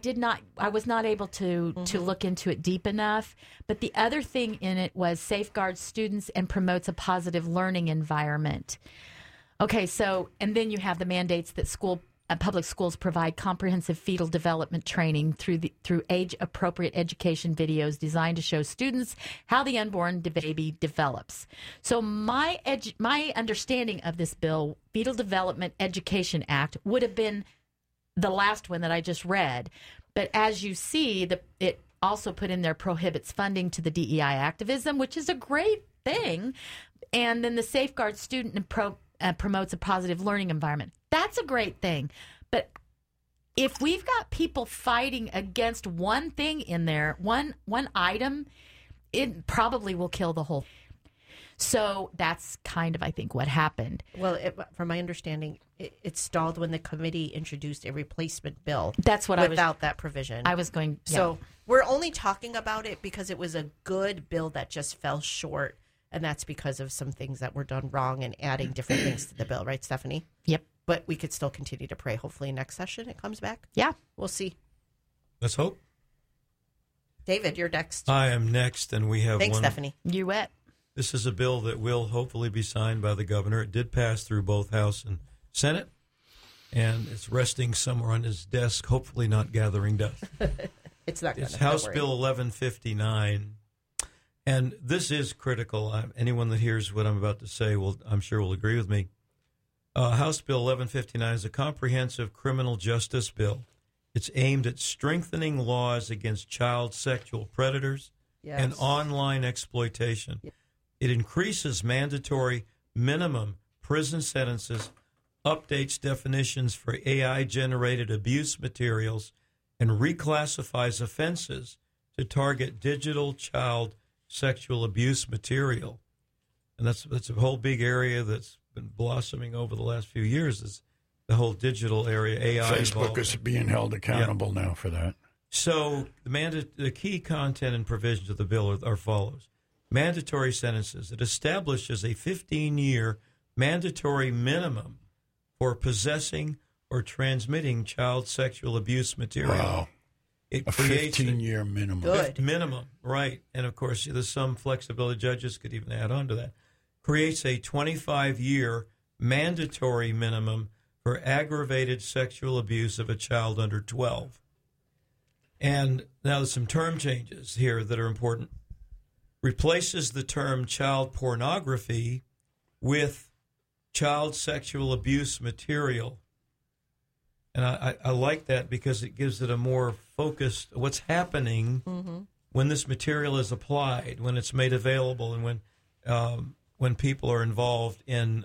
I was not able to look into it deep enough. But the other thing in it was safeguards students and promotes a positive learning environment. Okay, so, and then you have the mandates that public schools provide comprehensive fetal development training through age-appropriate education videos designed to show students how the unborn baby develops. So my understanding of this bill, Fetal Development Education Act, would have been the last one that I just read. But as you see, it also put in there prohibits funding to the DEI activism, which is a great thing. And then the safeguards student and promotes a positive learning environment. That's a great thing. But if we've got people fighting against one thing in there, one item, it probably will kill the whole. So that's kind of, I think, what happened. Well, from my understanding, it stalled when the committee introduced a replacement bill. That's what without that provision. I was going. Yeah. So we're only talking about it because it was a good bill that just fell short, and that's because of some things that were done wrong and adding different things to the bill, right, Stephanie? Yep. But we could still continue to pray. Hopefully, next session it comes back. Yeah, we'll see. Let's hope. David, you're next. I am next, and we have Thanks, one. Stephanie. You wet. This is a bill that will hopefully be signed by the governor. It did pass through both House and Senate, and it's resting somewhere on his desk, hopefully not gathering dust. It's not. It's House Bill 1159, and this is critical. Anyone that hears what I'm about to say I'm sure will agree with me. House Bill 1159 is a comprehensive criminal justice bill. It's aimed at strengthening laws against child sexual predators and online exploitation. It increases mandatory minimum prison sentences, updates definitions for AI-generated abuse materials, and reclassifies offenses to target digital child sexual abuse material. And that's a whole big area that's been blossoming over the last few years, is the whole digital area, AI. Facebook is being held accountable now for that. So the key content and provisions of the bill are follows. Mandatory sentences. It establishes a 15-year mandatory minimum for possessing or transmitting child sexual abuse material. Wow. It a creates 15-year minimum. Good. Minimum, right. And, of course, there's some flexibility. Judges could even add on to that. Creates a 25-year mandatory minimum for aggravated sexual abuse of a child under 12. And now there's some term changes here that are important. Replaces the term child pornography with child sexual abuse material. And I like that because it gives it a more focused, what's happening when this material is applied, when it's made available, and when people are involved in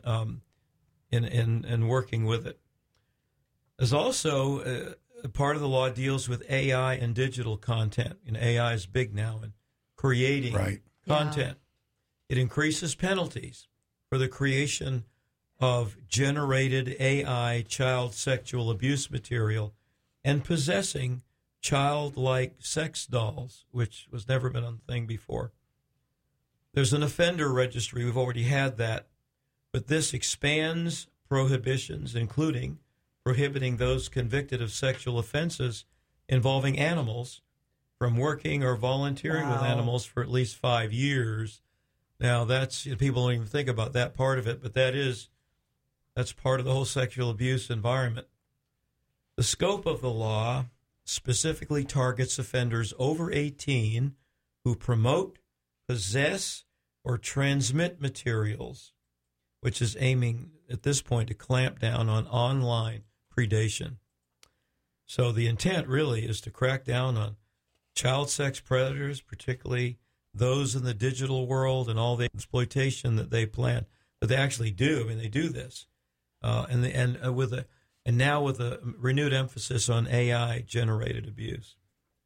working with it. There's also a part of the law deals with AI and digital content. And AI is big now in creating content. It increases penalties for the creation of generated AI child sexual abuse material and possessing childlike sex dolls, which was never been a thing before. There's an offender registry. We've already had that. But this expands prohibitions, including prohibiting those convicted of sexual offenses involving animals from working or volunteering with animals for at least 5 years. Now, that's, people don't even think about that part of it, but that's part of the whole sexual abuse environment. The scope of the law specifically targets offenders over 18 who promote, possess, or transmit materials, which is aiming at this point to clamp down on online predation. So the intent really is to crack down on child sex predators, particularly those in the digital world and all the exploitation that they plan. But they actually do. I mean, they do this. And now with a renewed emphasis on AI-generated abuse.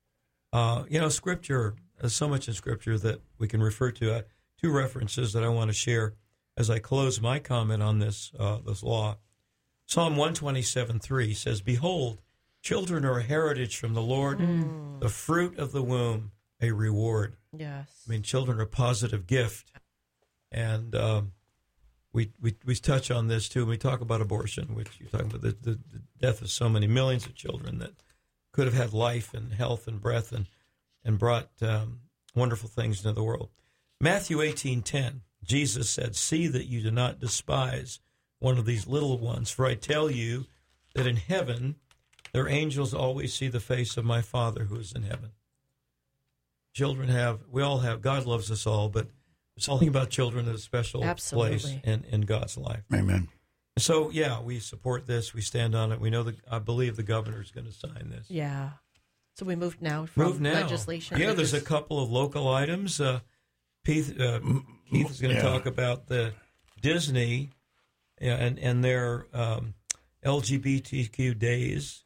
Scripture, there's so much in Scripture that we can refer to. Two references that I want to share as I close my comment on this law. Psalm 127:3 says, "Behold, children are a heritage from the Lord, the fruit of the womb, a reward." Yes. I mean, children are a positive gift. And we touch on this, too. We talk about abortion, which you're talking about the death of so many millions of children that could have had life and health and breath and brought wonderful things into the world. Matthew 18:10, Jesus said, "See that you do not despise one of these little ones, for I tell you that in heaven their angels always see the face of my Father who is in heaven." We all have, God loves us all, but it's something about children at a special place in God's life. Amen. So, we support this. We stand on it. We know I believe the governor is going to sign this. Yeah. So we moved now from legislation. Yeah, there's a couple of local items. Keith is going to talk about the Disney and their LGBTQ days,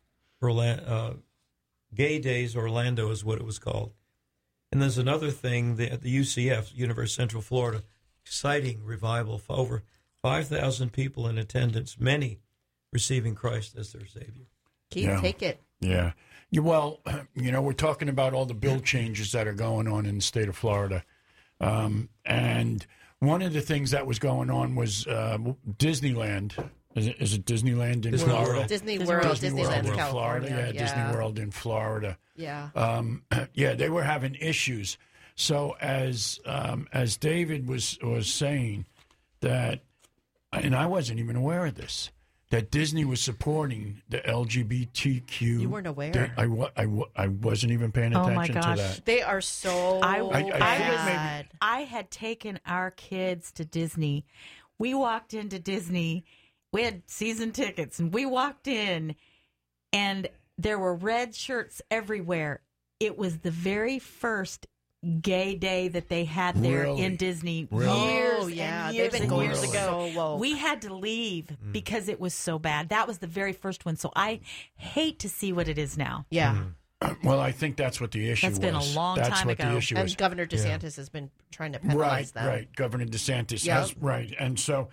Gay Days Orlando is what it was called. And there's another thing, the UCF, University of Central Florida, exciting revival, for over 5,000 people in attendance, many receiving Christ as their Savior. Take it. Yeah. Well, we're talking about all the bill changes that are going on in the state of Florida. And one of the things that was going on was Disneyland. Is it Disneyland in Florida? Disney World, Disneyland in Florida. California. Yeah, Disney World in Florida. Yeah. They were having issues. So as David was saying that, and I wasn't even aware of this, that Disney was supporting the LGBTQ. You weren't aware. I wasn't even paying attention to that. They are so bad. I had taken our kids to Disney. We walked into Disney, We had season tickets, and we walked in, and there were red shirts everywhere. It was the very first gay day that they had there in Disney years and years and years ago. We had to leave because it was so bad. That was the very first one. So I hate to see what it is now. Yeah. Well, I think that's what the issue was. That's been a long that's time what ago. The issue And was. Governor DeSantis has been trying to penalize them. Right. Governor DeSantis has, right. And so,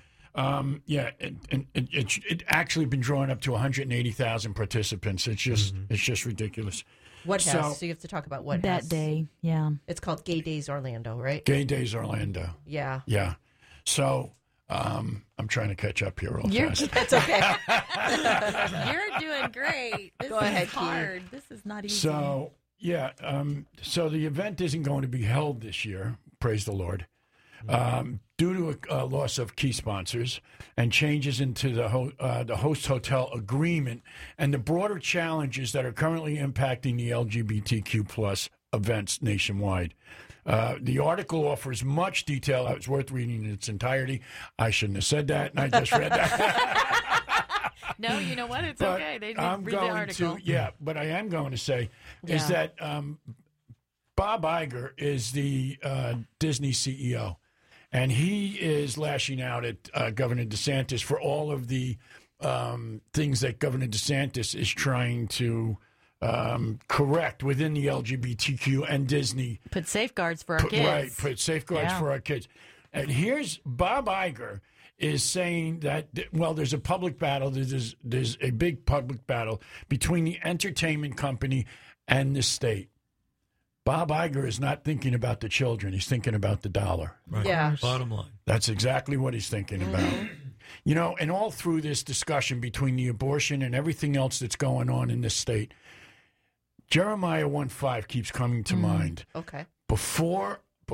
it actually been drawing up to 180,000 participants. It's just ridiculous. What has? So you have to talk about what That has. day, yeah. It's called Gay Days Orlando, right? Gay Days Orlando. Yeah. Yeah. So I'm trying to catch up here real fast. That's okay. You're doing great. This Go ahead, is hard. This is not easy. So, so the event isn't going to be held this year, praise the Lord, due to a loss of key sponsors and changes into the host hotel agreement and the broader challenges that are currently impacting the LGBTQ plus events nationwide. The article offers much detail. It's worth reading in its entirety. I shouldn't have said that, and I just read that. No, you know what? It's But okay. They I'm didn't read the going article. but I am going to say is that Bob Iger is the Disney CEO, and he is lashing out at Governor DeSantis for all of the things that Governor DeSantis is trying to correct within the LGBTQ and Disney. Put safeguards for our kids. Right, put safeguards for our kids. And here's Bob Iger is saying that, well, there's a public battle. There's a big public battle between the entertainment company and the state. Bob Iger is not thinking about the children. He's thinking about the dollar. Right. Yeah. Bottom line. That's exactly what he's thinking about. You know, and all through this discussion between the abortion and everything else that's going on in this state, Jeremiah 1:5 keeps coming to mind. Okay. Before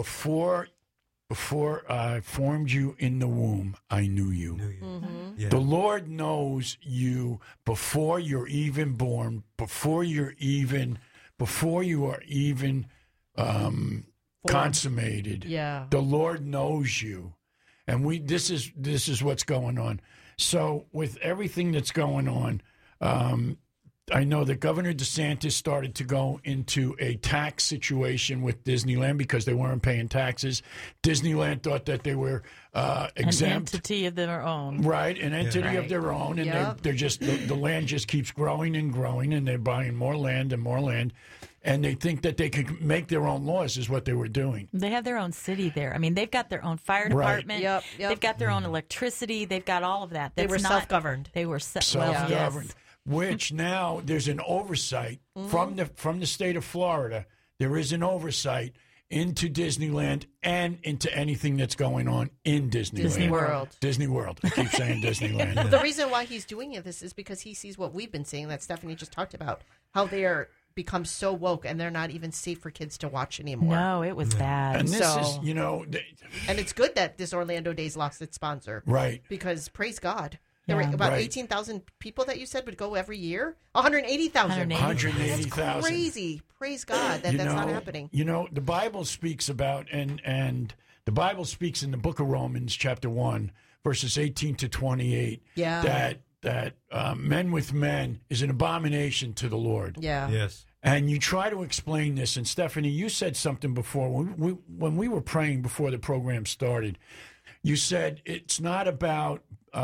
I formed you in the womb, I knew you. Yeah. The Lord knows you before you're even born, before you are even consummated. Yeah. The Lord knows you. And this is what's going on. So with everything that's going on, I know that Governor DeSantis started to go into a tax situation with Disneyland because they weren't paying taxes. Disneyland thought that they were exempt. An entity of their own. Right, an entity of their own. And they're just, the land just keeps growing and growing, and they're buying more land and more land. And they think that they can make their own laws is what they were doing. They have their own city there. I mean, they've got their own fire department. Yep. They've got their own electricity. They've got all of that. They were self-governed. They were Self-governed. Yes. Which now there's an oversight from the state of Florida. There is an oversight into Disneyland and into anything that's going on in Disneyland. Disney World. Disney World. I keep saying Disneyland. The reason why he's doing this is because he sees what we've been seeing that Stephanie just talked about, how they are become so woke and they're not even safe for kids to watch anymore. No, it was bad. And this So- is, And it's good that this Orlando Days lost its sponsor. right. Because praise God. There were Yeah. about Right. 18,000 people that you said would go every year. 180,000. 180,000. That's crazy. Praise God that that's not happening. You know, the Bible speaks about, and the Bible speaks in the book of Romans, chapter 1, verses 18 to 28, Yeah. that men with men is an abomination to the Lord. Yeah. Yes. And you try to explain this, and Stephanie, you said something before when we were praying before the program started. You said it's not about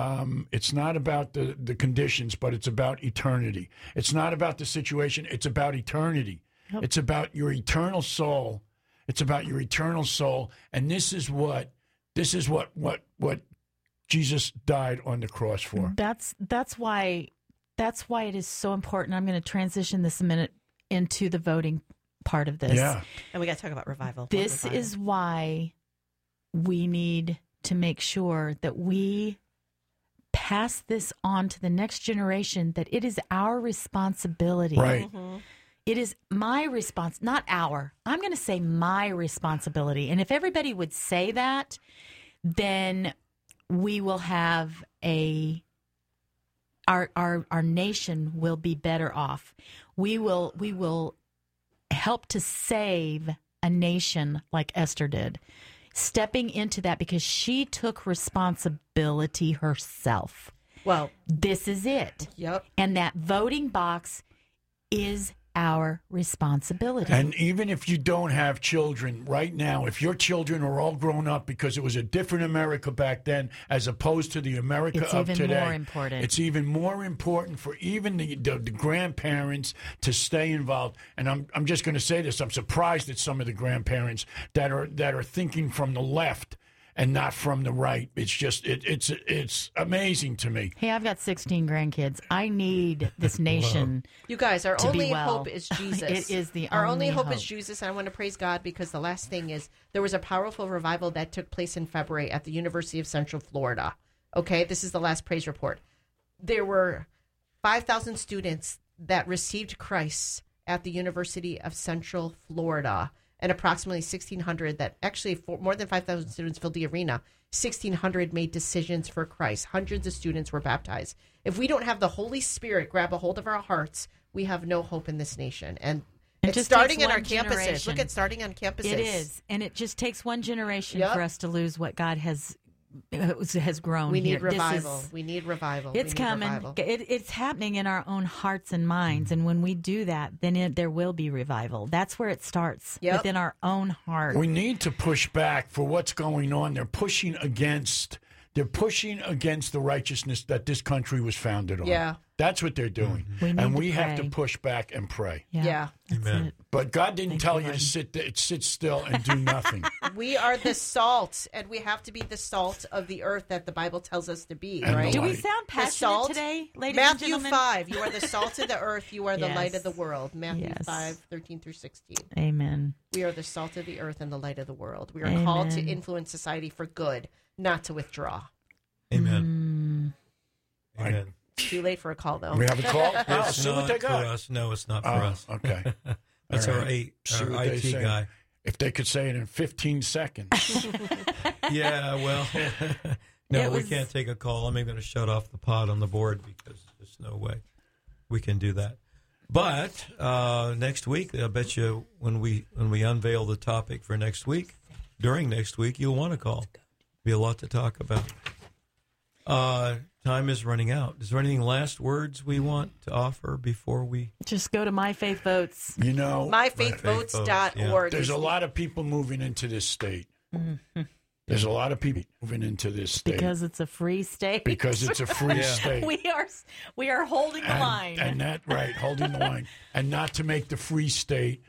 the conditions, but it's about eternity. It's not about the situation; it's about eternity. Yep. It's about your eternal soul. It's about your eternal soul, and this is what Jesus died on the cross for. That's why it is so important. I'm going to transition this a minute into the voting part of this. Yeah. And we got to talk about revival. This is why we need to make sure that we pass this on to the next generation, that it is our responsibility. Right. It is my not our. I'm going to say my responsibility. And if everybody would say that, then we will have our nation will be better off. We will help to save a nation like Esther did, stepping into that because she took responsibility herself. Well, this is it. yep. And that voting box is our responsibility. And even if you don't have children right now, if your children are all grown up, because it was a different America back then as opposed to the America It's of even today. more important. It's even more important for even the grandparents to stay involved. And I'm just going to say this. I'm surprised at some of the grandparents that are thinking from the left and not from the right. It's just it's amazing to me. Hey, I've got 16 grandkids. I need this nation. You guys, our To be only well. hope is Jesus. It is the our only only hope is hope. Jesus. And I want to praise God because the last thing is there was a powerful revival that took place in February at the University of Central Florida. Okay, this is the last praise report. There were 5,000 students that received Christ at the University of Central Florida, and approximately 1,600 that actually more than 5,000 students filled the arena. 1,600 made decisions for Christ. Hundreds of students were baptized. If we don't have the Holy Spirit grab a hold of our hearts, we have no hope in this nation. And it's just starting takes in our one campuses. generation. Look at starting on campuses. It is. And it just takes one generation Yep. for us to lose what God has grown We here. need This revival. is- We need revival. It's We need coming. revival. It's happening in our own hearts and minds. And when we do that, then there will be revival. That's where it starts, Yep. within our own heart. We need to push back for what's going on. They're pushing against the righteousness that this country was founded on. Yeah. That's what they're doing. We need and to we have to pray. push back and pray. Yeah. That's Amen. it. But God didn't Thank tell you, you to Lord. sit still and do nothing. We are the salt, and we have to be the salt of the earth that the Bible tells us to be, And the right? Do we light. sound The passionate salt. today, ladies Matthew and gentlemen? 5, you are the salt of the earth. You are the light of the Yes. world. Matthew Yes. 5, 13 through 16. Amen. We are the salt of the earth and the light of the world. We are called to Amen. influence society for good, not to withdraw. Amen. Mm. Amen. Too late for a call, though. We have a call? Oh, It's see what not they for got. us. No, it's not for Oh, us. okay. That's All our right. See our what they IT say. guy. If they could say it in 15 seconds. Yeah, well, no, It we was- can't take a call. I'm even going to shut off the pod on the board because there's no way we can do that. But next week, I bet you when we unveil the topic for next week, during next week, you'll want to call. Be a lot to talk about. Time is running out. Is there anything last words we want to offer before we? Just go to My Faith Votes. You know, MyFaithVotes.org. there's a lot of people moving into this state. There's a lot of people moving into this state. Because it's a free state. Because it's a free Yeah. state. we are holding the line. And that right, holding the line. And not to make the free state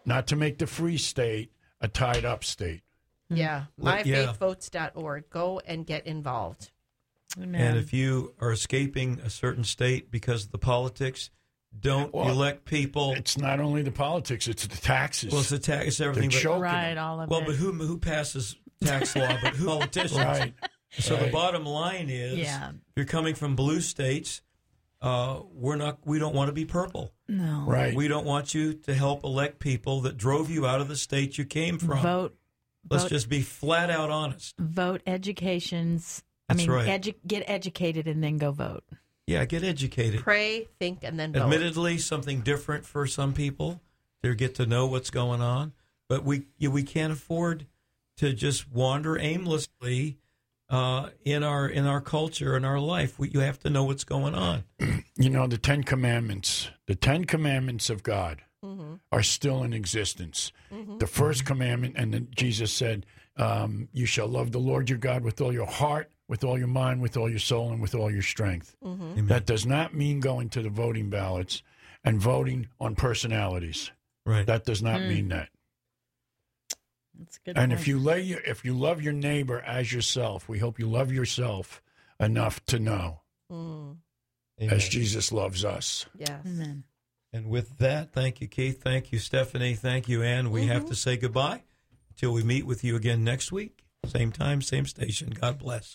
a tied up state. Yeah, Well, yeah. MyFaithVotes.org. Go and get involved. Amen. And if you are escaping a certain state because of the politics, don't Well, elect people. It's not only the politics, it's the taxes. Well, it's the tax, it's They're everything. But, choking right, them. all of well, it. but who passes tax law? But who politicians? Right. So the Right. bottom line is, Yeah. if you're coming from blue states, we don't want to be purple. No. Right. We don't want you to help elect people that drove you out of the state you came from. Vote. Let's vote- just be flat out honest. Vote educations. That's right. Get educated and then go vote. Yeah, get educated. Pray, think, and then vote. Admittedly, something different for some people to get to know what's going on, but we can't afford to just wander aimlessly in our culture and our life. You have to know what's going on. You know, the Ten Commandments of God are still in existence. The first commandment, and then Jesus said, you shall love the Lord your God with all your heart, with all your mind, with all your soul, and with all your strength. Amen. That does not mean going to the voting ballots and voting on personalities. Right. That does not mean that. That's a good. And point. if you love your neighbor as yourself, we hope you love yourself enough to know Amen. as Jesus loves us. Yes. Amen. And with that, thank you, Keith. Thank you, Stephanie. Thank you, Ann. We have to say goodbye until we meet with you again next week. Same time, same station. God bless.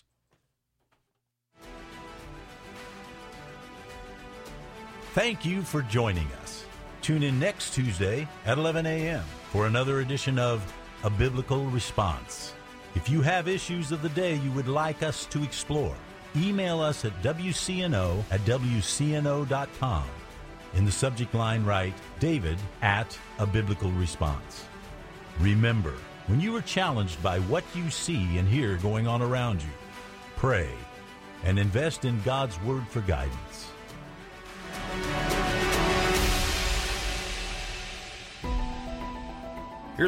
Thank you for joining us. Tune in next Tuesday at 11 a.m. for another edition of A Biblical Response. If you have issues of the day you would like us to explore, email us at wcno@wcno.com. In the subject line, write David at A Biblical Response. Remember, when you are challenged by what you see and hear going on around you, pray and invest in God's Word for guidance.